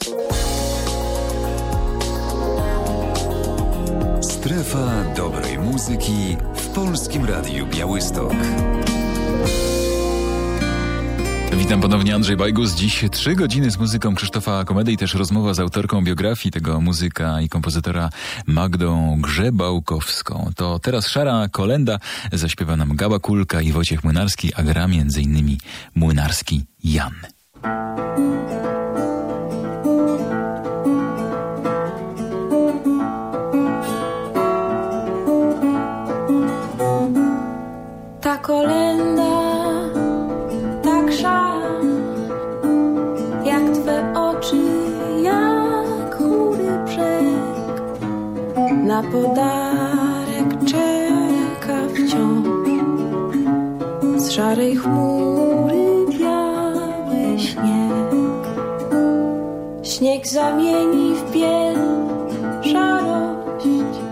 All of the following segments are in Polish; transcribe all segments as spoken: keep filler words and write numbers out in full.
Strefa dobrej muzyki w Polskim Radiu Białystok. Witam ponownie, Andrzej Bajgus. Dziś trzy godziny z muzyką Krzysztofa Komedy i też rozmowa z autorką biografii tego muzyka i kompozytora Magdą Grzebałkowską. To teraz Szara Kolenda, zaśpiewa nam Gaba Kulka i Wojciech Młynarski, a gra między innymi Młynarski Jan. Ta kolenda tak szara, jak twe oczy, jak chmury brzeg. Na podarek czeka wciąż z szarej chmury biały śnieg. Śnieg zamieni w biel szarość,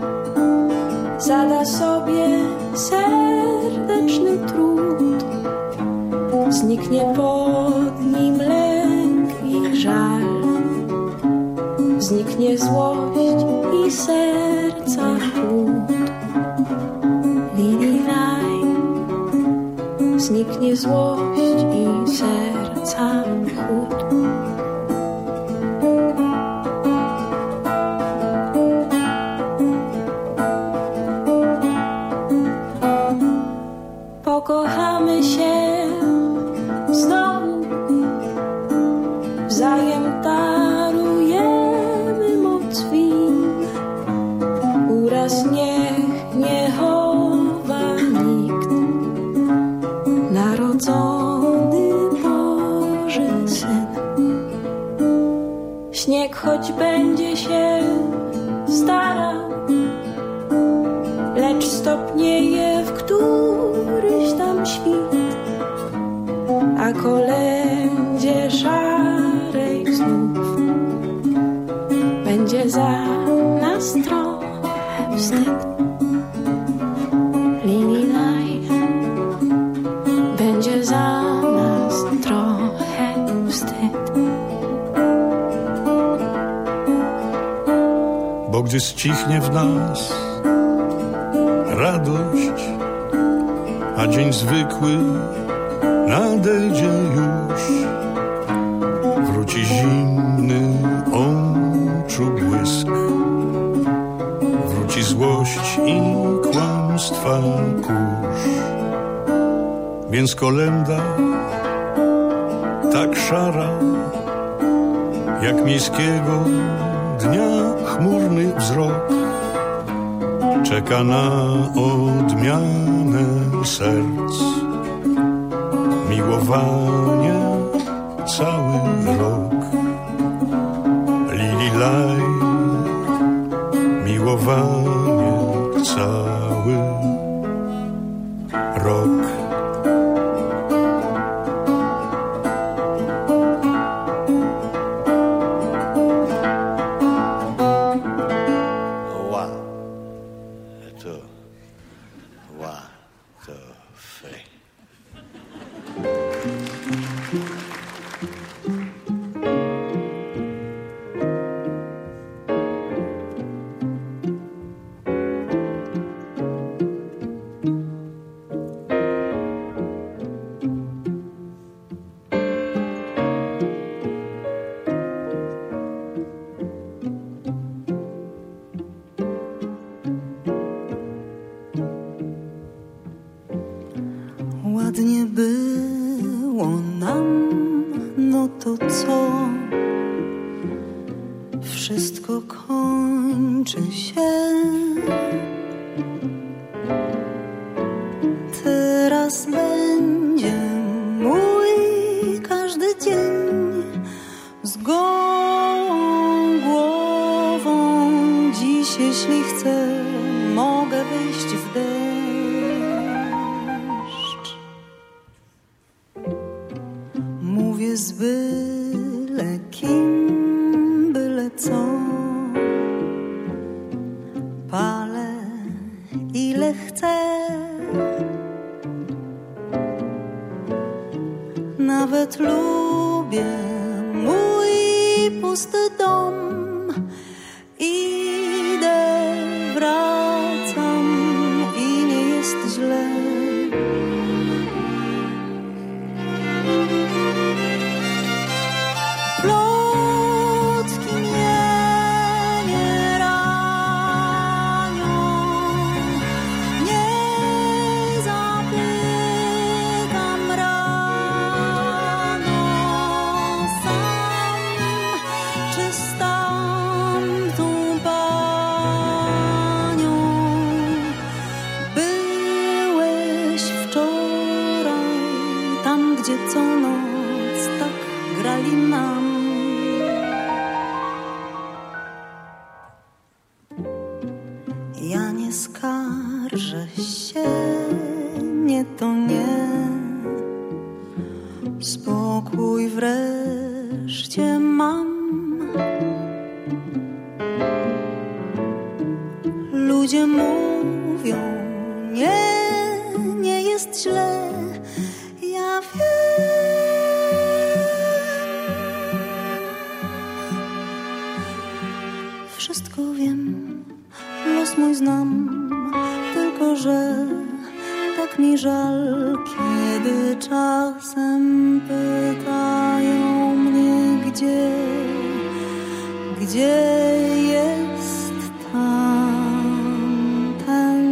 zada sobie serdeczny trud. Zniknie pod nim lęk i żal, zniknie złość i serca chłód. Lililaj, zniknie złość i serca chłód. Pokochamy się znowu, wzajem darujemy moc win. Uraz niech nie chowa nikt, narodzony Boży Syn. Śnieg choć będzie się starał, lecz stopnieje w któryś tam świt, a kolędzie szarej znów będzie za nas trochę wstyd. Lililaj, będzie za nas trochę wstyd. Bo gdy ścichnie w nas radość, a dzień zwykły nadejdzie już, wróci zimny oczu błysk, wróci złość i kłamstwa kurz. Więc kolenda tak szara, jak miejskiego dnia chmurny wzrok, czeka na odmianę serc, miłowanie cały rok. Lililaj, miłowanie cały rok. Ładnie było nam, no to co? Wszystko kończy się. Teraz będzie mój każdy dzień z gołą głową. Dziś, jeśli chcę, mogę wyjść w deszcz. Mówię z byle kim, byle co. Palę ile chcę. Nawet lubię mój pusty dom. Idę, wracam i nie jest źle. Plotki mnie nie ranią, nie zapytam rano sam, czy z tamtą panią byłeś wczoraj, tam gdzie co noc tak grali nam. Ja nie skarżę się, nie to nie. Spokój wreszcie mam. Ludzie mówią, nie, nie jest źle. Ja wiem. Wszystko wiem. Los mój znam, tylko że tak mi żal, kiedy czasem pytają mnie, gdzie, gdzie jest tam ten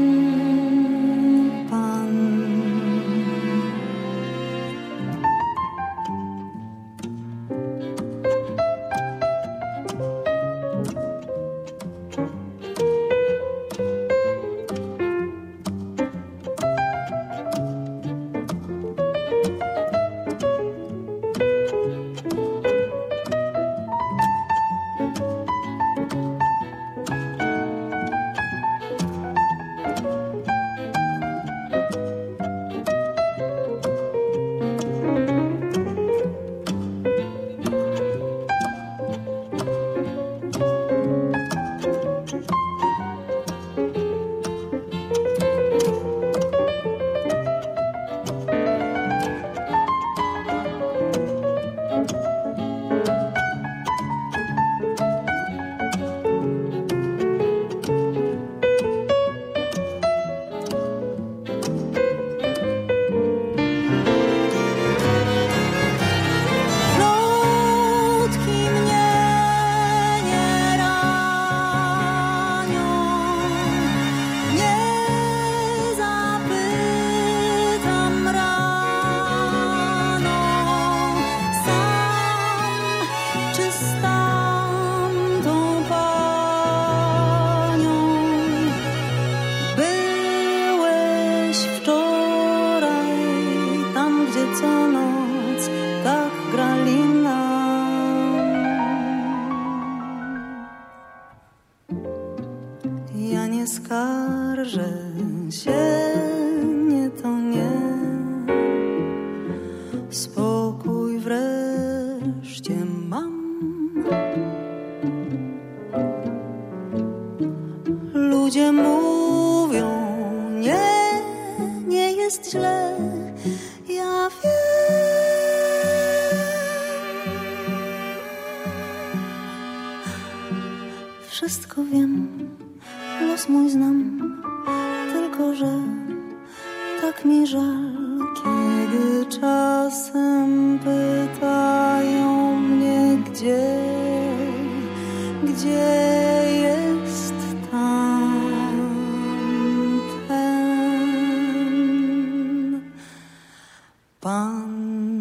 pan. Skarżę się, nie to nie. Spokój wreszcie mam. Ludzie mówią, nie, nie jest źle. Ja wiem. Wszystko wiem. Los mój znam, tylko że tak mi żal, kiedy czasem pytają mnie, gdzie, gdzie jest tam ten pan.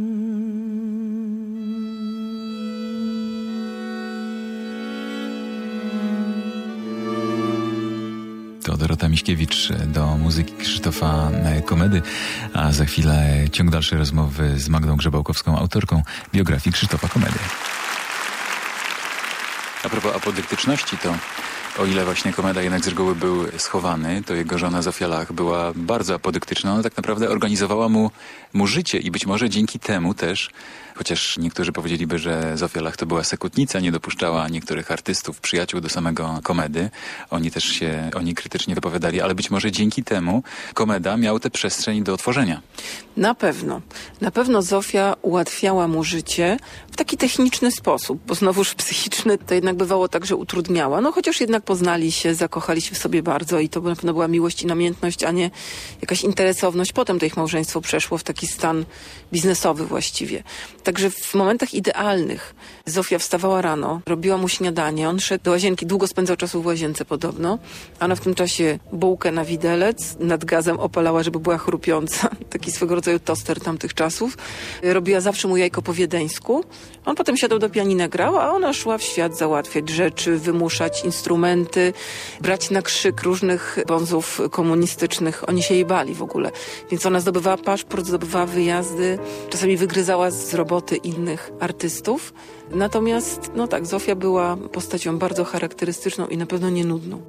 Dorota Miśkiewicz do muzyki Krzysztofa Komedy, a za chwilę ciąg dalszej rozmowy z Magdą Grzebałkowską, autorką biografii Krzysztofa Komedy. A propos apodyktyczności, to O ile właśnie Komeda jednak z reguły był schowany, to jego żona Zofia Lach była bardzo apodyczna. Ona tak naprawdę organizowała mu, mu życie i być może dzięki temu też, chociaż niektórzy powiedzieliby, że Zofia Lach to była sekutnica, nie dopuszczała niektórych artystów, przyjaciół do samego Komedy. Oni też się oni krytycznie wypowiadali, ale być może dzięki temu Komeda miał tę przestrzeń do tworzenia. Na pewno. Na pewno Zofia ułatwiała mu życie w taki techniczny sposób, bo znowuż psychiczny to jednak bywało tak, że utrudniała. No chociaż jednak poznali się, zakochali się w sobie bardzo i to na pewno była miłość i namiętność, a nie jakaś interesowność. Potem to ich małżeństwo przeszło w taki stan biznesowy właściwie. Także w momentach idealnych Zofia wstawała rano, robiła mu śniadanie, on szedł do łazienki, długo spędzał czasu w łazience podobno. Ona w tym czasie bułkę na widelec nad gazem opalała, żeby była chrupiąca. Taki swego rodzaju toster tamtych czasów. Robiła zawsze mu jajko po wiedeńsku. On potem siadał do pianina, grał, a ona szła w świat załatwiać rzeczy, wymuszać instrumenty, brać na krzyk różnych bonzów komunistycznych. Oni się jej bali w ogóle. Więc ona zdobywała paszport, zdobywała wyjazdy, czasami wygryzała z roboty innych artystów. Natomiast, no tak, Zofia była postacią bardzo charakterystyczną i na pewno nie nudną.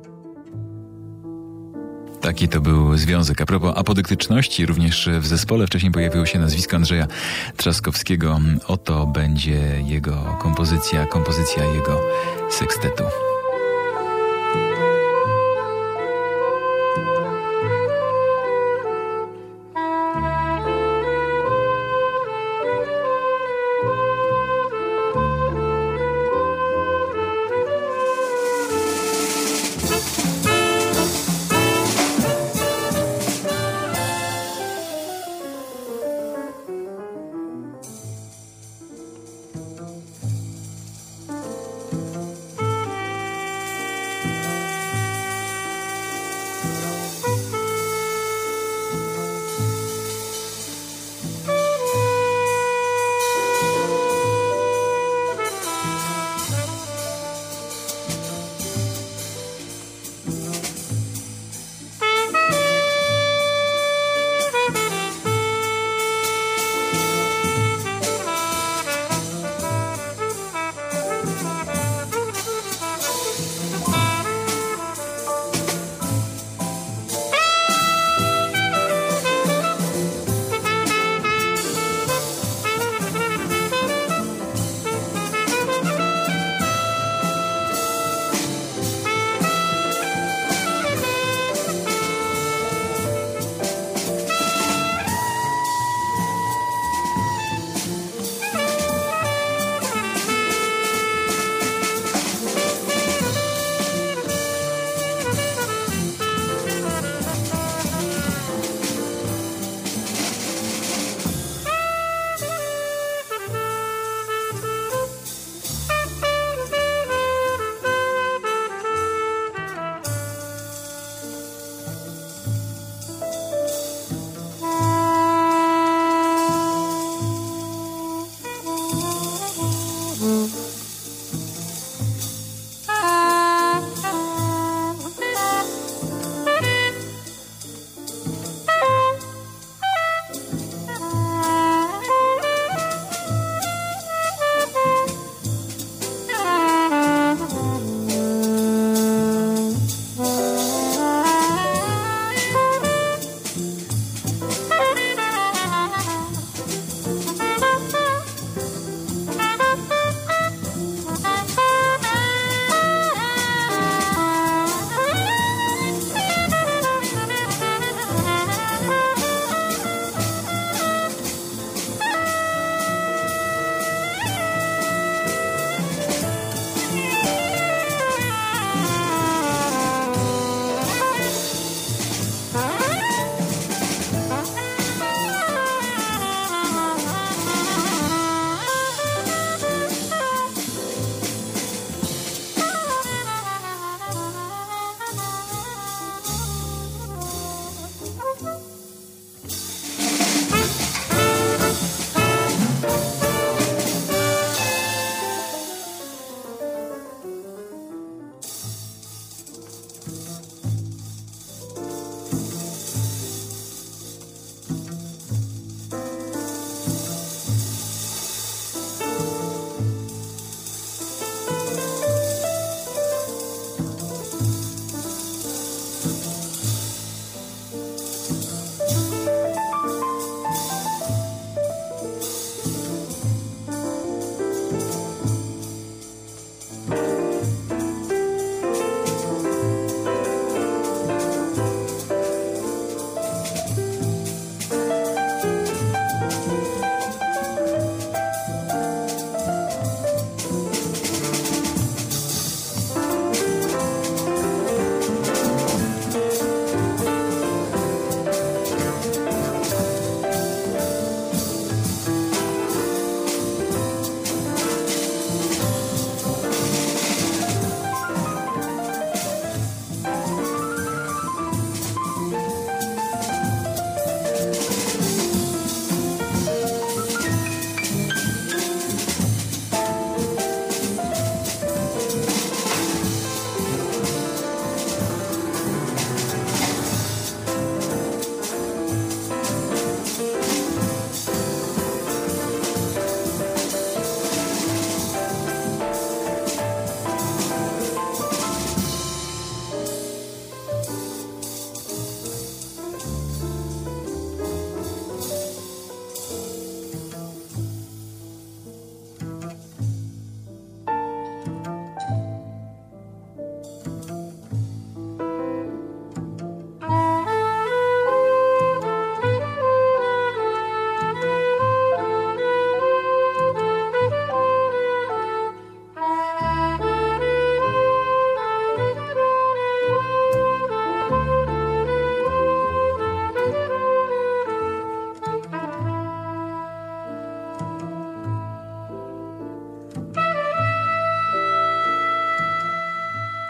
Taki to był związek. A propos apodyktyczności, również w zespole wcześniej pojawiło się nazwisko Andrzeja Trzaskowskiego. Oto będzie jego kompozycja, kompozycja jego sekstetu.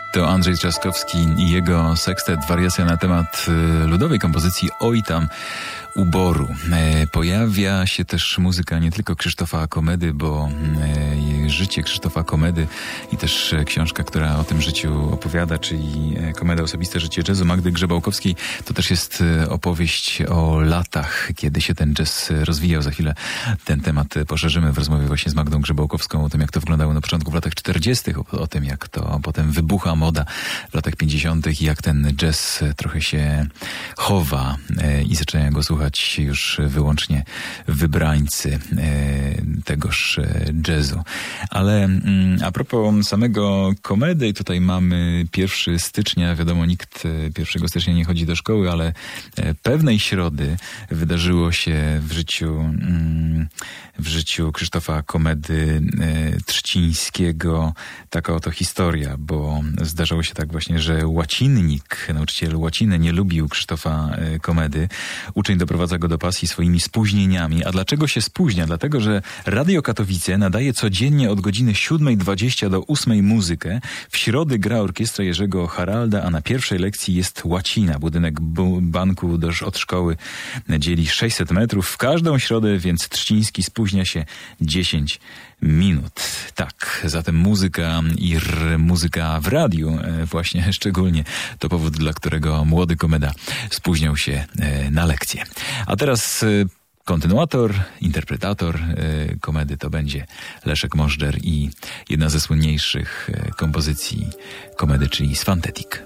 To Andrzej Trzaskowski i jego sekstet, wariacja na temat y, ludowej kompozycji Oj tam uboru. E, pojawia się też muzyka nie tylko Krzysztofa Komedy, bo e, życie Krzysztofa Komedy i też e, książka, która o tym życiu opowiada, czyli e, Komeda Osobiste Życie Jazzu Magdy Grzebałkowskiej, to też jest e, opowieść o latach, kiedy się ten jazz rozwijał. Za chwilę ten temat poszerzymy w rozmowie właśnie z Magdą Grzebałkowską, o tym, jak to wyglądało na początku w latach czterdziestych, o, o tym, jak to potem wybucha moda w latach pięćdziesiątych i jak ten jazz trochę się chowa e, i zaczynają go słuchać już wyłącznie wybrańcy e, tegoż e, jazzu. Ale mm, a propos samego Komedy, tutaj mamy pierwszego stycznia, wiadomo, nikt pierwszego stycznia nie chodzi do szkoły, ale e, pewnej środy wydarzyło się w życiu mm, w życiu Krzysztofa Komedy e, Trzcińskiego taka oto historia, bo zdarzało się tak właśnie, że łacinnik, nauczyciel łaciny nie lubił Krzysztofa e, Komedy. Uczeń doprowadza go do pasji swoimi spóźnieniami. A dlaczego się spóźnia? Dlatego, że Radio Katowice nadaje codziennie od godziny siódmej dwadzieścia do ósmej muzykę. W środy gra orkiestra Jerzego Haralda, a na pierwszej lekcji jest łacina. Budynek bu- banku do, od szkoły dzieli sześćset metrów. W każdą środę więc Trzciński spóźnia się dziesięć minut. Tak, zatem muzyka i r, muzyka w radiu e, właśnie szczególnie to powód, dla którego młody Komeda spóźniał się e, na lekcję. A teraz e, kontynuator, interpretator e, Komedy to będzie Leszek Możdżer i jedna ze słynniejszych e, kompozycji Komedy, czyli Sfantetik.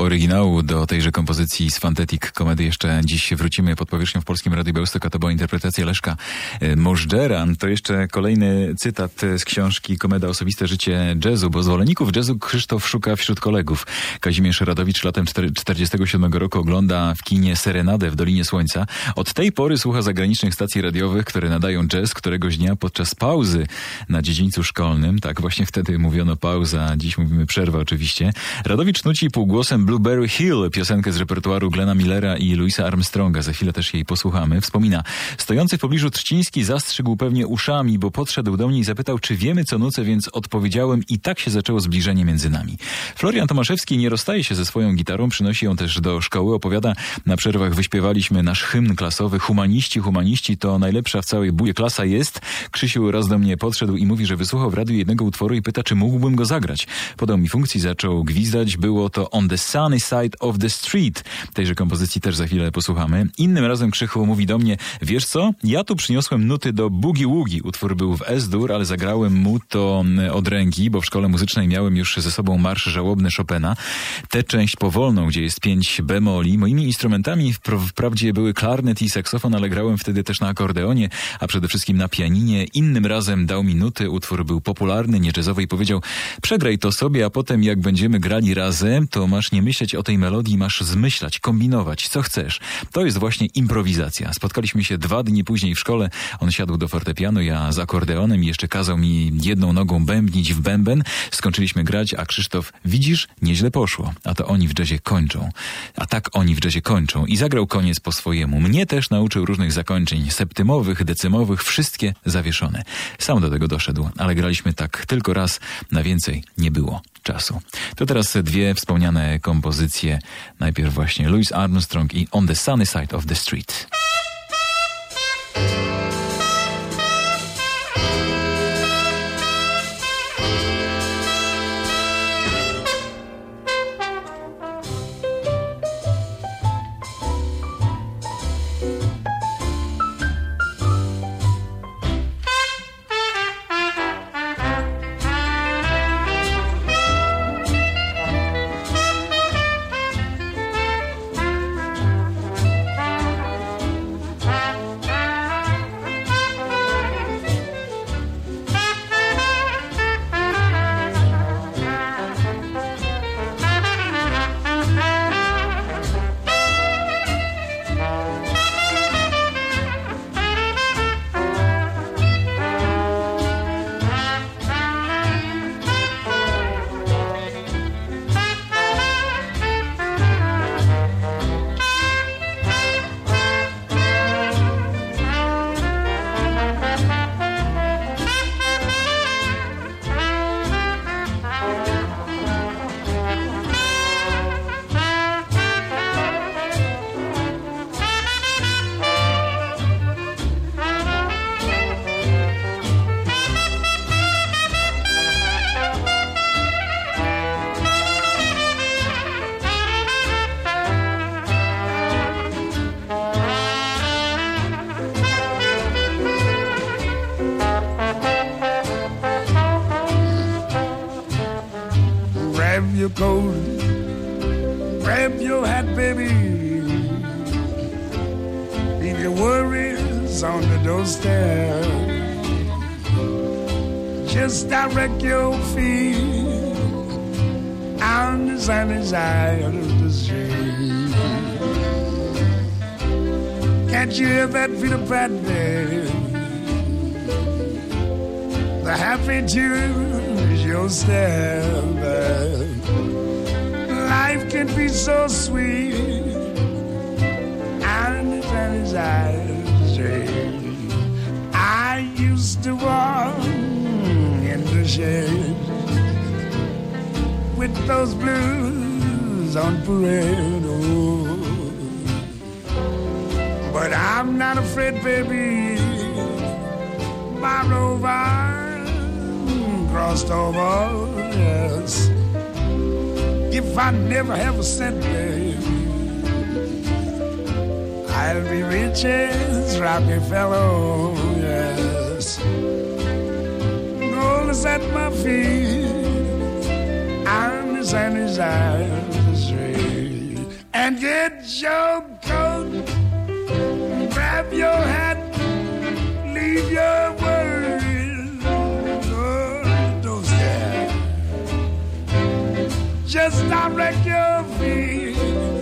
oryginału do tejże kompozycji z Fantetic Comedy jeszcze dziś wrócimy pod powierzchnią w Polskim Radiu Białystok, a to była interpretacja Leszka Możdżera. To jeszcze kolejny cytat z książki Komeda osobiste życie jazzu, bo zwolenników jazzu Krzysztof szuka wśród kolegów. Kazimierz Radowicz latem czterdziestego siódmego roku ogląda w kinie Serenadę w Dolinie Słońca. Od tej pory słucha zagranicznych stacji radiowych, które nadają jazz. Któregoś dnia podczas pauzy na dziedzińcu szkolnym, tak właśnie wtedy mówiono pauza, dziś mówimy przerwa oczywiście, Radowicz nuci półgłosem Blueberry Hill, piosenkę z repertuaru Glena Millera i Louisa Armstronga. Za chwilę też jej posłuchamy. Wspomina, stojący w pobliżu Trzciński zastrzygł pewnie uszami, bo podszedł do mnie i zapytał, czy wiemy co nucę, więc odpowiedziałem i tak się zaczęło zbliżenie między nami. Florian Tomaszewski nie rozstaje się ze swoją gitarą, przynosi ją też do szkoły, opowiada, na przerwach wyśpiewaliśmy nasz hymn klasowy, humaniści, humaniści to najlepsza w całej budzie klasa jest. Krzysiu raz do mnie podszedł i mówi, że wysłuchał w radiu jednego utworu i pyta, czy mógłbym go zagrać. Podał mi funkcję, zaczął gwizdać, było to On the Sunny Side of the Street. Tejże kompozycji też za chwilę posłuchamy. Innym razem Krzychu mówi do mnie, wiesz co, ja tu przyniosłem nuty do Boogie Woogie. Utwór był w S-dur, ale zagrałem mu to od ręki, bo w szkole muzycznej miałem już ze sobą marsz żałobny Chopina. Tę część powolną, gdzie jest pięć bemoli. Moimi instrumentami wprawdzie były klarnet i saksofon, ale grałem wtedy też na akordeonie, a przede wszystkim na pianinie. Innym razem dał mi nuty, utwór był popularny, nie jazzowy i powiedział, przegraj to sobie, a potem jak będziemy grali razem, to masz nie myśleć o tej melodii, masz zmyślać, kombinować, co chcesz. To jest właśnie improwizacja. Spotkaliśmy się dwa dni później w szkole, on siadł do fortepianu, ja z akordeonem i jeszcze kazał mi jedną nogą bębnić w bęben. Skończyliśmy grać, a Krzysztof, widzisz, nieźle poszło. A to oni w jazzie kończą. A tak oni w jazzie kończą. I zagrał koniec po swojemu. Mnie też nauczył różnych zakończeń, septymowych, decymowych, wszystkie zawieszone. Sam do tego doszedł, ale graliśmy tak tylko raz, na więcej nie było czasu. To teraz dwie wspomniane kompozycje. Najpierw właśnie Louis Armstrong i On the Sunny Side of the Street. Grab your coat, grab your hat, baby. Leave your worries on the doorstep. Just direct your feet on the sunny side of the street. Can't you hear that Peter Pan, baby? The happy tune is your step. Life can be so sweet on the sunny side of the street. I used to walk in the shade with those blues on parade. Oh. But I'm not afraid, baby. My rover crossed over, yes. If I never have a cent, baby, I'll be rich as Rockefeller, yes. Gold is at my feet, I'm the sunny side of the street. and get your coat, grab your hat, leave your worries on the doorstep. Just direct your feet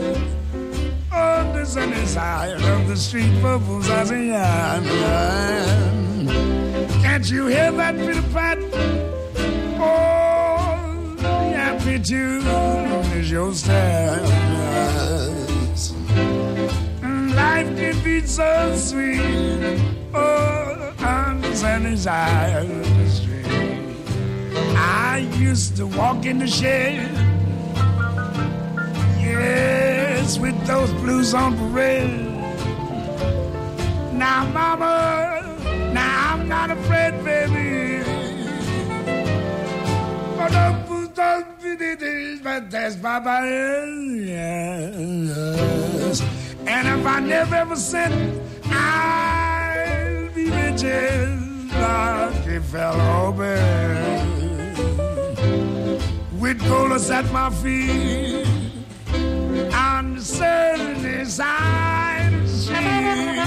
on the sunny side of the street for Buzazian. Can't you hear that pitter-pat? Oh, the happy tune is your stars. Life can be so sweet, oh, on the sunny side of the street. I used to walk in the shed, yes, with those blues on parade. Now, mama, now I'm not afraid, baby. But that's Papa, yes. And if I never ever sin, I'll be riches like a fellow bear. With gold at my feet on the sunny side of the street.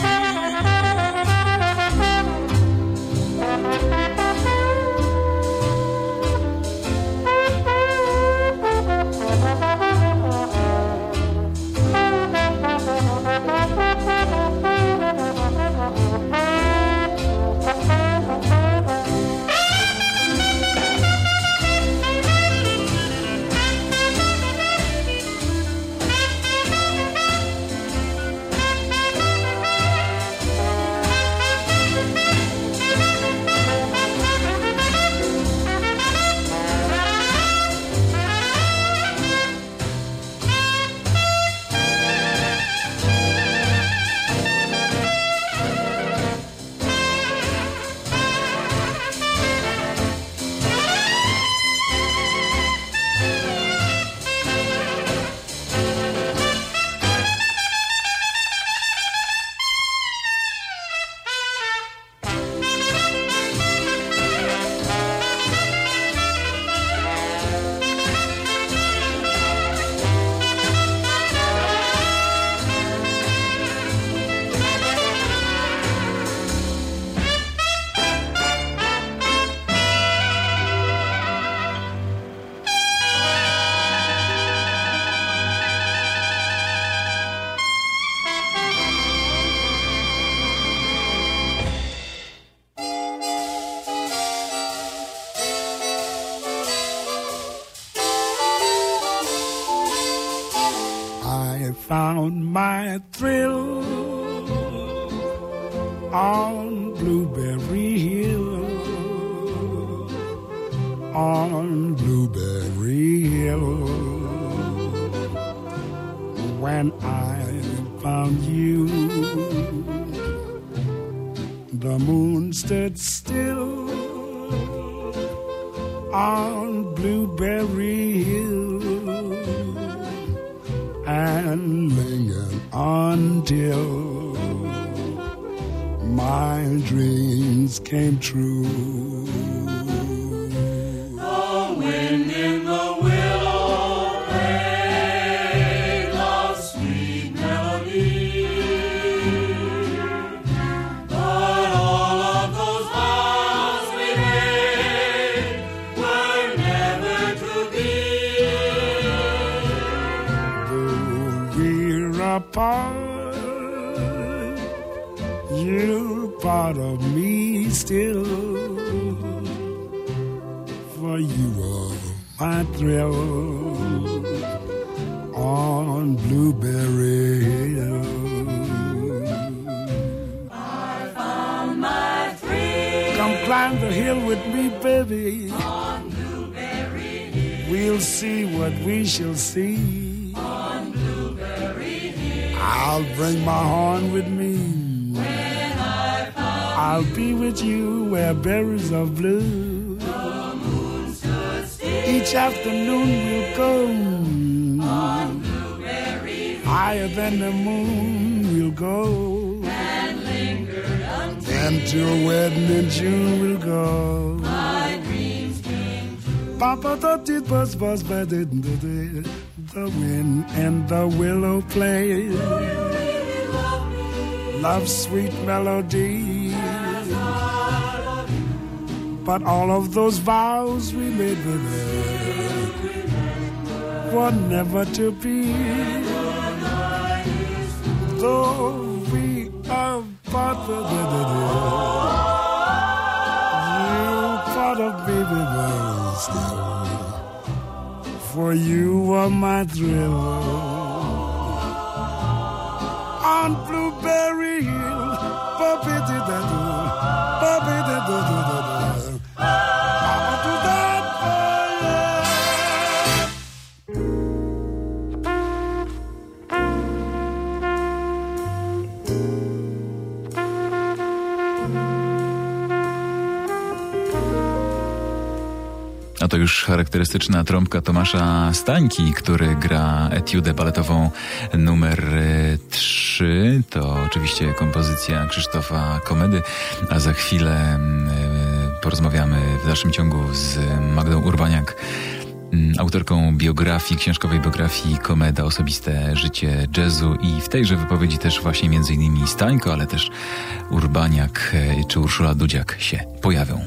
Found my thrill on Blueberry Hill, on Blueberry Hill. When I found you, the moon stood still on Blueberry Hill and lingered until my dreams came true. The wind in the willow played a sweet melody, but all of those vows we made were never to be. Apart, you're part of me still, for you are my thrill on Blueberry Hill. I found my thrill. Come climb the hill with me, baby. On Blueberry Hill. We'll see what we shall see. I'll bring my horn with me. When I found I'll be with you where berries are blue. the moon stood still. Each afternoon we'll go On Blueberry Hill. higher than the moon we'll go. And lingered until Until wedding in June we'll go. my dreams came true. Papa thought it was was but it the wind and the willow play. Love's sweet melody. But all of those vows we made with her were never to be. Though we are part of the you part of baby girl still. For you are my thrill. On Blueberry Hill, ba-ba-da-da-da, ba-ba-da-da-da-da. A to już charakterystyczna trąbka Tomasza Stańki, który gra etiudę baletową numer trzy. To oczywiście kompozycja Krzysztofa Komedy, a za chwilę porozmawiamy w dalszym ciągu z Magdą Urbaniak, autorką biografii, książkowej biografii Komeda, osobiste życie jazzu, i w tejże wypowiedzi też właśnie między innymi Stańko, ale też Urbaniak czy Urszula Dudziak się pojawią.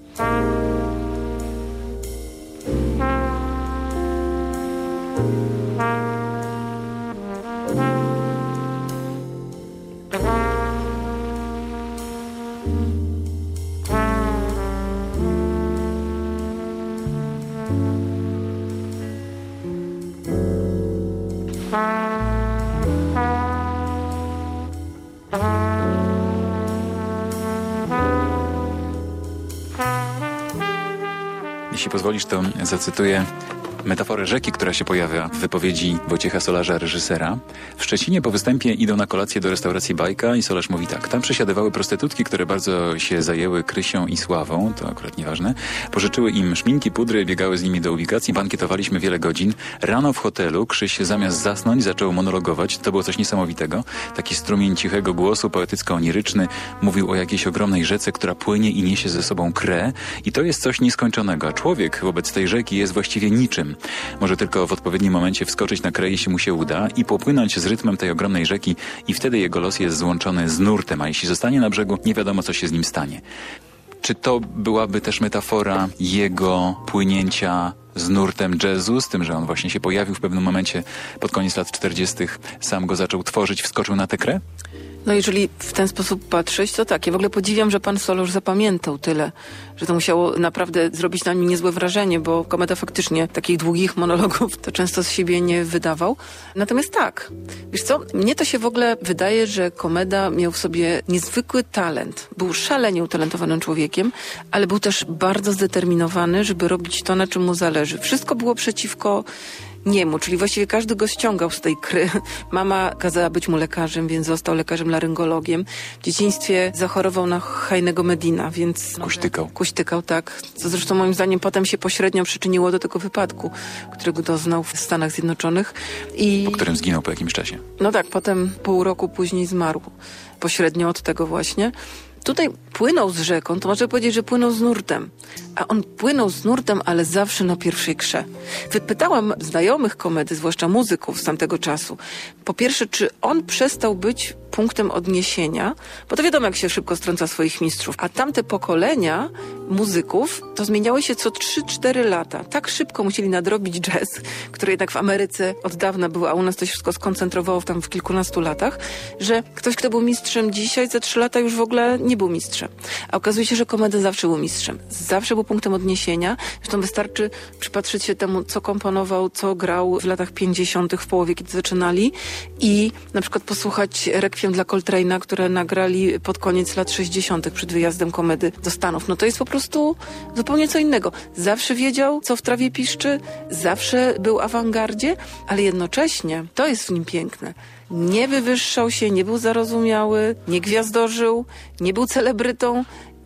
Jeśli pozwolisz, to zacytuję metaforę rzeki, która się pojawia w wypowiedzi Wojciecha Solarza, reżysera. W Szczecinie po występie idą na kolację do restauracji Bajka i Solarz mówi tak. Tam przesiadywały prostytutki, które bardzo się zajęły Krysią i Sławą, to akurat nieważne. Pożyczyły im szminki, pudry, biegały z nimi do ubikacji, bankietowaliśmy wiele godzin. Rano w hotelu Krzyś zamiast zasnąć zaczął monologować. To było coś niesamowitego. Taki strumień cichego głosu, poetycko-oniryczny, mówił o jakiejś ogromnej rzece, która płynie i niesie ze sobą krę. I to jest coś nieskończonego. A człowiek wobec tej rzeki jest właściwie niczym. Może tylko w odpowiednim momencie wskoczyć na kraj, jeśli mu się uda, i popłynąć z rytmem tej ogromnej rzeki, i wtedy jego los jest złączony z nurtem, a jeśli zostanie na brzegu, nie wiadomo, co się z nim stanie. Czy to byłaby też metafora jego płynięcia z nurtem jazzu, z tym, że on właśnie się pojawił w pewnym momencie pod koniec lat czterdziestych, sam go zaczął tworzyć, wskoczył na tę krę? No jeżeli w ten sposób patrzeć, to tak. Ja w ogóle podziwiam, że pan Solarz zapamiętał tyle, że to musiało naprawdę zrobić na nim niezłe wrażenie, bo Komeda faktycznie takich długich monologów to często z siebie nie wydawał. Natomiast tak, wiesz co, mnie to się w ogóle wydaje, że Komeda miał w sobie niezwykły talent. Był szalenie utalentowanym człowiekiem, ale był też bardzo zdeterminowany, żeby robić to, na czym mu zależy. Wszystko było przeciwko niemu, czyli właściwie każdy go ściągał z tej kry. Mama kazała być mu lekarzem, więc został lekarzem laryngologiem. W dzieciństwie zachorował na Heinego Medina, więc... Kuśtykał. Kuśtykał, tak. Co zresztą moim zdaniem potem się pośrednio przyczyniło do tego wypadku, którego doznał w Stanach Zjednoczonych. I... Po którym zginął po jakimś czasie. No tak, potem pół roku później zmarł. Pośrednio od tego właśnie. Tutaj płynął z rzeką, to można powiedzieć, że płynął z nurtem. A on płynął z nurtem, ale zawsze na pierwszej krze. Wypytałam znajomych Komedy, zwłaszcza muzyków z tamtego czasu, po pierwsze, czy on przestał być punktem odniesienia, bo to wiadomo, jak się szybko strąca swoich mistrzów. A tamte pokolenia muzyków to zmieniały się co trzy cztery lata. Tak szybko musieli nadrobić jazz, który jednak w Ameryce od dawna był, a u nas to się wszystko skoncentrowało tam w kilkunastu latach, że ktoś, kto był mistrzem dzisiaj, za trzy lata już w ogóle nie był mistrzem. A okazuje się, że Komeda zawsze był mistrzem. Zawsze był punktem odniesienia. Zresztą wystarczy przypatrzyć się temu, co komponował, co grał w latach pięćdziesiątych, w połowie, kiedy zaczynali, i na przykład posłuchać Rekwiem dla Coltrane'a, które nagrali pod koniec lat sześćdziesiątych przed wyjazdem Komedy do Stanów. No to jest po prostu zupełnie co innego. Zawsze wiedział, co w trawie piszczy, zawsze był w awangardzie, ale jednocześnie, to jest w nim piękne, nie wywyższał się, nie był zarozumiały, nie gwiazdorzył, nie był celebrytą.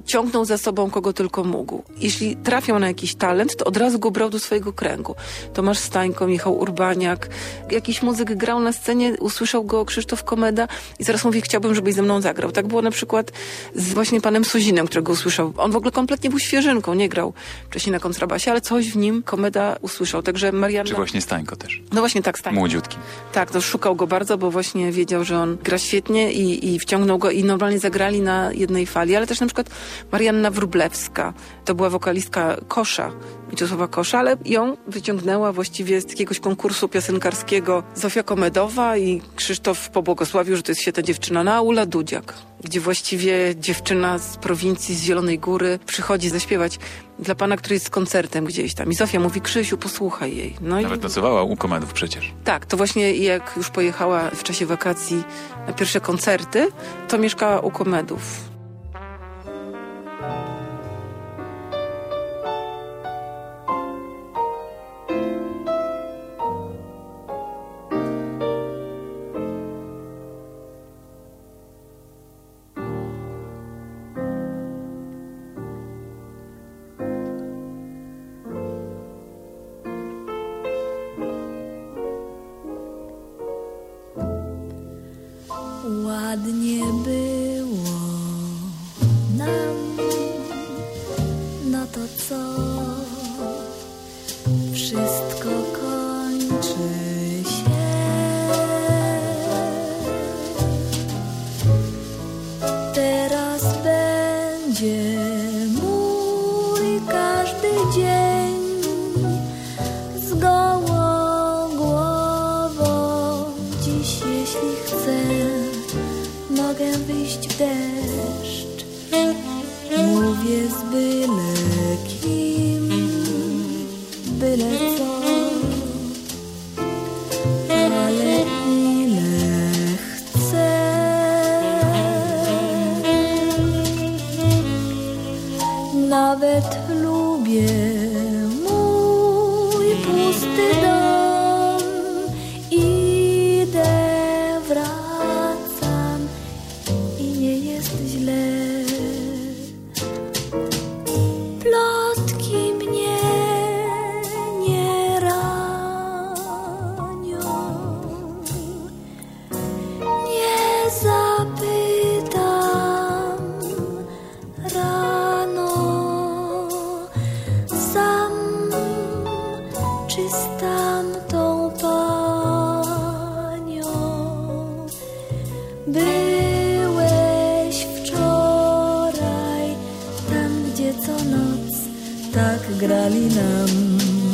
ciągnął za sobą kogo tylko mógł. Jeśli trafiał na jakiś talent, to od razu go brał do swojego kręgu. Tomasz Stańko, Michał Urbaniak. Jakiś muzyk grał na scenie, usłyszał go Krzysztof Komeda i zaraz mówi, chciałbym, żebyś ze mną zagrał. Tak było na przykład z właśnie panem Sozinem, którego usłyszał. On w ogóle kompletnie był świeżynką, nie grał wcześniej na kontrabasie, ale coś w nim Komeda usłyszał. Także Marianna... Czy właśnie Stańko też? No właśnie tak, Stańko. Młodziutki. Tak, to szukał go bardzo, bo właśnie wiedział, że on gra świetnie i, i wciągnął go i normalnie zagrali na jednej fali, ale też na przykład Marianna Wróblewska, to była wokalistka Kosza, Mieczysława Kosza, ale ją wyciągnęła właściwie z jakiegoś konkursu piosenkarskiego Zofia Komedowa i Krzysztof pobłogosławił, że to jest świetna dziewczyna, no a Ula Dudziak, gdzie właściwie dziewczyna z prowincji, z Zielonej Góry przychodzi zaśpiewać dla pana, który jest z koncertem gdzieś tam i Zofia mówi, Krzysiu, posłuchaj jej. No Nawet i... nocowała u Komedów przecież. Tak, to właśnie jak już pojechała w czasie wakacji na pierwsze koncerty, to mieszkała u Komedów. Ładnie było nam, no to co? Wszystko kończy się. Teraz będzie mój każdy dzień z gołą głową. Dziś, jeśli chcę, mogę wyjść w deszcz. Mówię z byle kim, byle co. Ale ile chcę. Nawet lubię mój pusty dom. Idę, wracam i nie jest źle. Plotki mnie nie ranią, nie zapytam rano sam, czy z tamtą panią byłeś wczoraj, tam gdzie co noc tak grali nam.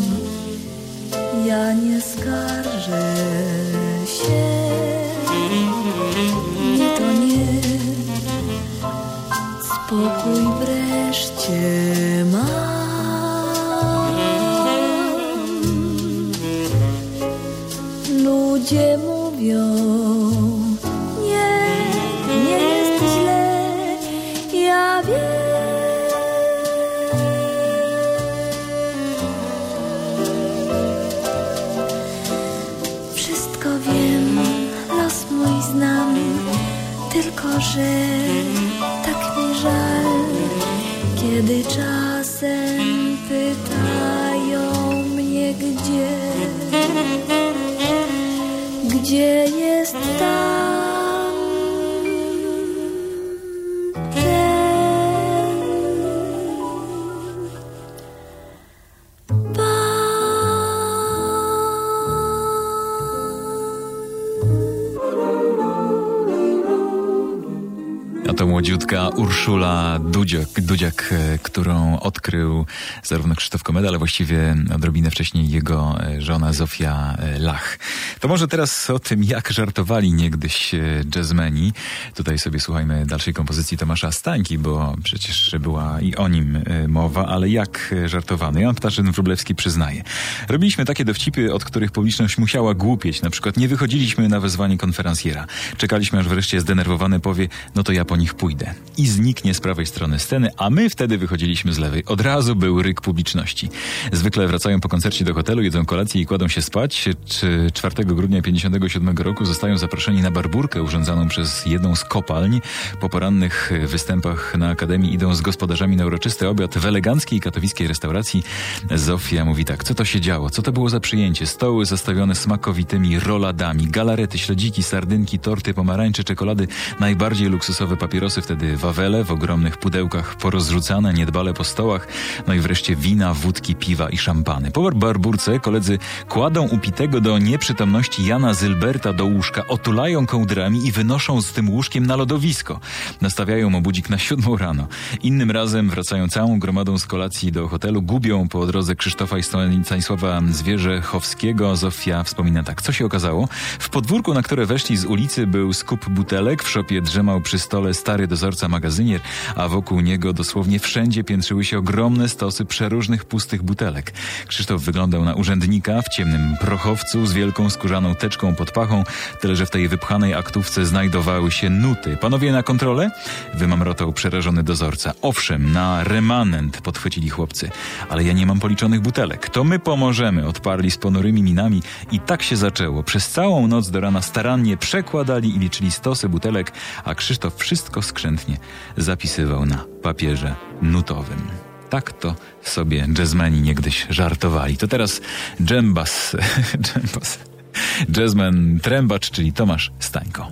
Ja nie skarżę się, nie to nie, spokój wreszcie mam. Ludzie mówią, nie, nie jest źle, ja wiem. Wszystko wiem, los mój znam, tylko że tak mi żal, kiedy czasem pytają mnie, gdzie, gdzie jest tam ten pan. A to młodziutka Urszula Dudziak, Dudziak, którą odkrył zarówno Krzysztof Komeda, ale właściwie odrobinę wcześniej jego żona Zofia Lach. To może teraz o tym, jak żartowali niegdyś jazzmeni. Tutaj sobie słuchajmy dalszej kompozycji Tomasza Stańki, bo przecież była i o nim mowa, ale jak żartowano? Jan Ptaszyn-Wróblewski przyznaje. Robiliśmy takie dowcipy, od których publiczność musiała głupieć. Na przykład nie wychodziliśmy na wezwanie konferencjera. Czekaliśmy, aż wreszcie zdenerwowany powie, no to ja po nich nich pójdę. I zniknie z prawej strony sceny, a my wtedy wychodziliśmy z lewej. Od razu był ryk publiczności. Zwykle wracają po koncercie do hotelu, jedzą kolację i kładą się spać. Czy czwartego grudnia pięćdziesiątego siódmego roku zostają zaproszeni na barburkę urządzaną przez jedną z kopalń. Po porannych występach na Akademii idą z gospodarzami na uroczysty obiad w eleganckiej katowickiej restauracji. Zofia mówi tak, co to się działo? Co to było za przyjęcie? Stoły zastawione smakowitymi roladami, galarety, śledziki, sardynki, torty, pomarańcze, czekolady, najbardziej luksusowe papierosy, wtedy wawele w ogromnych pudełkach porozrzucane niedbale po stołach, no i wreszcie wina, wódki, piwa i szampany. Po barburce koledzy kładą upitego do nieprzytomności Jana Zylberta do łóżka, otulają kołdrami i wynoszą z tym łóżkiem na lodowisko. Nastawiają mu budzik na siódmą rano. Innym razem wracają całą gromadą z kolacji do hotelu, gubią po drodze Krzysztofa i Stanisława Zwierzechowskiego. Zofia wspomina tak, co się okazało? W podwórku, na które weszli z ulicy, był skup butelek, w szopie drzemał przy stole stary dozorca magazynier, a wokół niego dosłownie wszędzie piętrzyły się ogromne stosy przeróżnych pustych butelek. Krzysztof wyglądał na urzędnika w ciemnym prochowcu z wielką skórzaną teczką pod pachą, tyle że w tej wypchanej aktówce znajdowały się nuty. Panowie na kontrolę? Wymamrotał przerażony dozorca. Owszem, na remanent, podchwycili chłopcy. Ale ja nie mam policzonych butelek. To my pomożemy, odparli z ponurymi minami i tak się zaczęło. Przez całą noc do rana starannie przekładali i liczyli stosy butelek, a Krzysztof wszystko skrzętnie zapisywał na papierze nutowym. Tak to sobie jazzmeni niegdyś żartowali. To teraz dżembas, dżembas, jazzman trębacz, czyli Tomasz Stańko.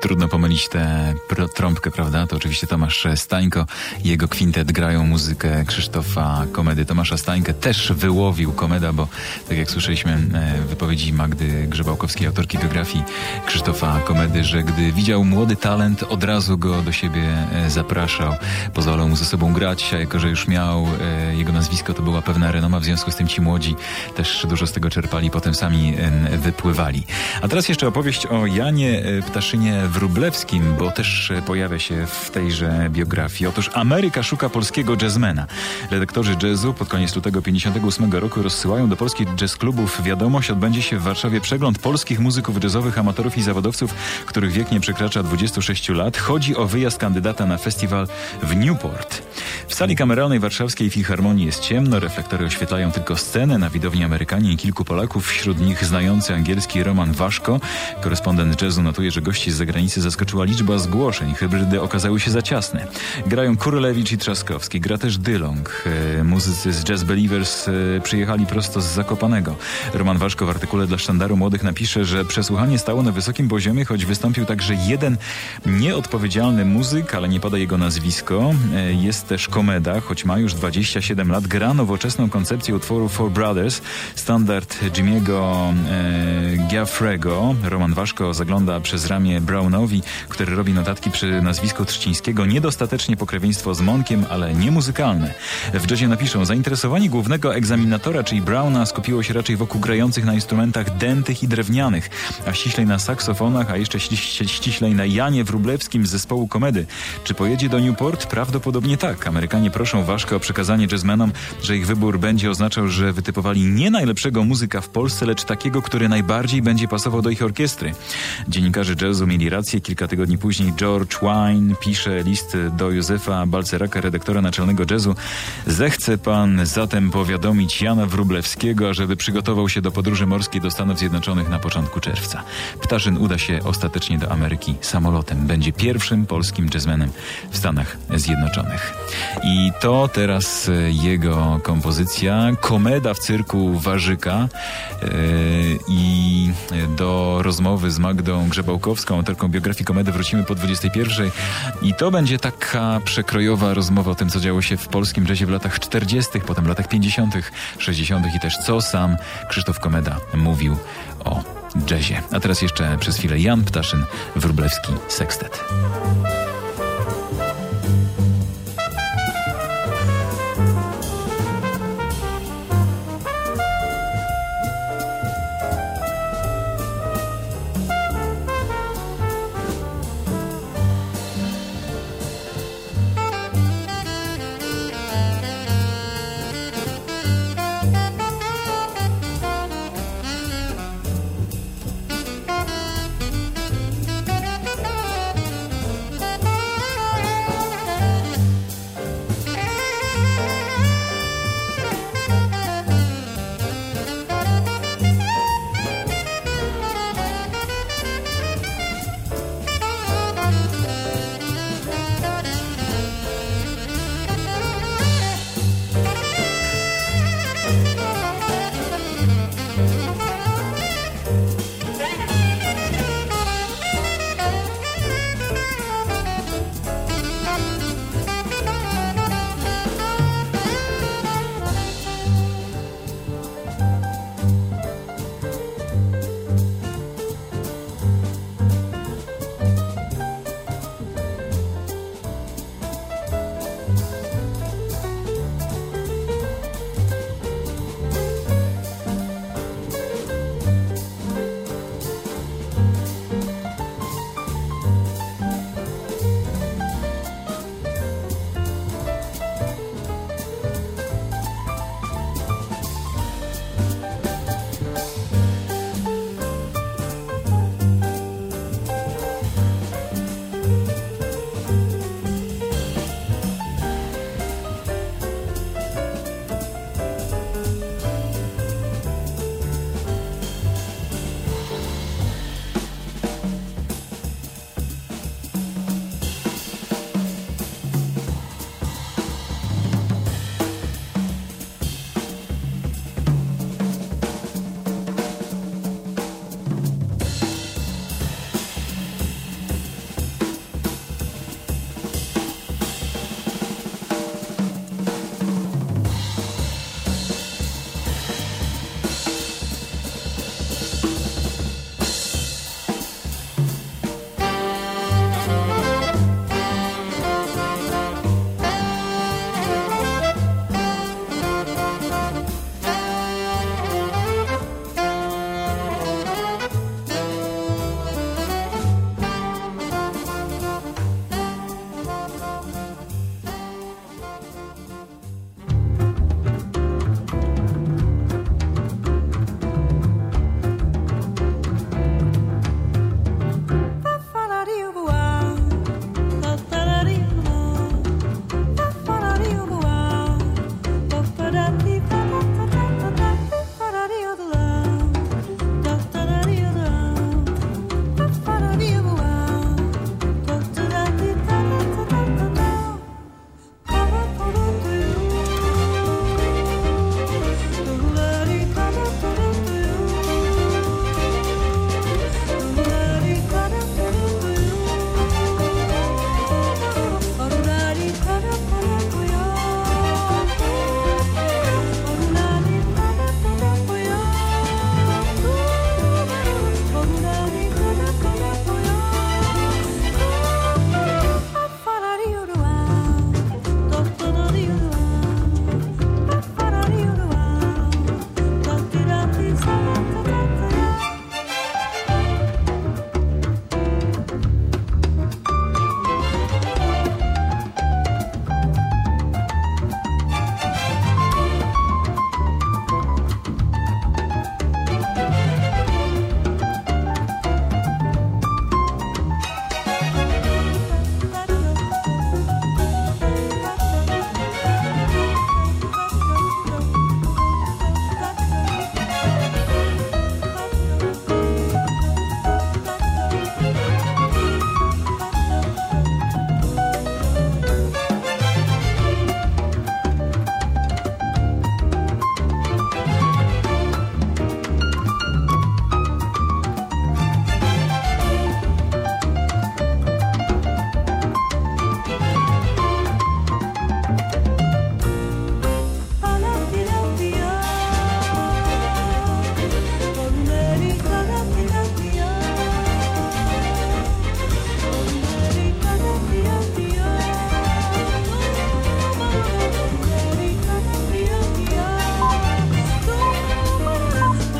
Trudno pomylić tę trąbkę, prawda? To oczywiście Tomasz Stańko i jego kwintet grają muzykę Krzysztofa Komedy. Tomasza Stańkę też wyłowił Komeda, bo tak jak słyszeliśmy w wypowiedzi Magdy Grzebałkowskiej, autorki biografii Krzysztofa Komedy, że gdy widział młody talent, od razu go do siebie zapraszał, pozwalał mu ze sobą grać, a jako że już miał jego nazwisko, to była pewna renoma, w związku z tym ci młodzi też dużo z tego czerpali, potem sami wypływali. A teraz jeszcze opowieść o Janie Ptaszynie Wróblewskim, bo też pojawia się w tejże biografii. Otóż Ameryka szuka polskiego jazzmena. Redaktorzy jazzu pod koniec lutego pięćdziesiątego ósmego roku rozsyłają do polskich jazz klubów wiadomość: odbędzie się w Warszawie przegląd polskich muzyków jazzowych, amatorów i zawodowców, których wiek nie przekracza dwudziestu sześciu lat. Chodzi o wyjazd kandydata na festiwal w Newport. W sali kameralnej warszawskiej Filharmonii jest ciemno, reflektory oświetlają tylko scenę, na widowni Amerykanie i kilku Polaków, wśród nich znający angielski Roman Waszko. Korespondent jazzu notuje, że gości z zagranicy zaskoczyła liczba zgłoszeń. Hybrydy okazały się za ciasne. Grają Kurlewicz i Trzaskowski, gra też Dylong. E, muzycy z Jazz Believers e, przyjechali prosto z Zakopanego. Roman Waszko w artykule dla Sztandaru Młodych napisze, że przesłuchanie stało na wysokim poziomie, choć wystąpił także jeden nieodpowiedzialny muzyk, ale nie pada jego nazwisko. E, jest też Komeda, choć ma już dwadzieścia siedem lat, gra nowoczesną koncepcję utworu Four Brothers, standard Jimmy'ego e, Giaffrego. Roman Waszko zagląda przez ramię Brownowi, który robi notatki przy nazwisku Trzcińskiego. Niedostatecznie pokrewieństwo z Monkiem, ale nie muzykalne. W jazzie napiszą: zainteresowanie głównego egzaminatora, czyli Browna, skupiło się raczej wokół grających na instrumentach dętych i drewnianych, a ściślej na saksofonach, a jeszcze ściślej na Janie Wróblewskim z zespołu Komedy. Czy pojedzie do Newport? Prawdopodobnie tak. Amerykanie proszą Waszka o przekazanie jazzmenom, że ich wybór będzie oznaczał, że wytypowali nie najlepszego muzyka w Polsce, lecz takiego, który najbardziej będzie pasował do ich orkiestry. Dziennikarze jazzu mieli rację. Kilka tygodni później George Wine pisze list do Józefa Balceraka, redaktora naczelnego jazzu: zechce pan zatem powiadomić Jana Wróblewskiego, ażeby przygotował się do podróży morskiej do Stanów Zjednoczonych na początku czerwca. Ptaszyn uda się ostatecznie do Ameryki samolotem. Będzie pierwszym polskim jazzmenem w Stanach Zjednoczonych. I to teraz jego kompozycja Komeda w cyrku Warzyka. Yy, I do rozmowy z Magdą Grzebałkowską, autorką biografii Komedy, wrócimy po dwudziestej pierwszej. I to będzie taka przekrojowa rozmowa o tym, co działo się w polskim jazzie w latach czterdziestych, potem w latach pięćdziesiątych, sześćdziesiątych i też co sam Krzysztof Komeda mówił o jazzie. A teraz jeszcze przez chwilę Jan Ptaszyn, Wróblewski Sekstet.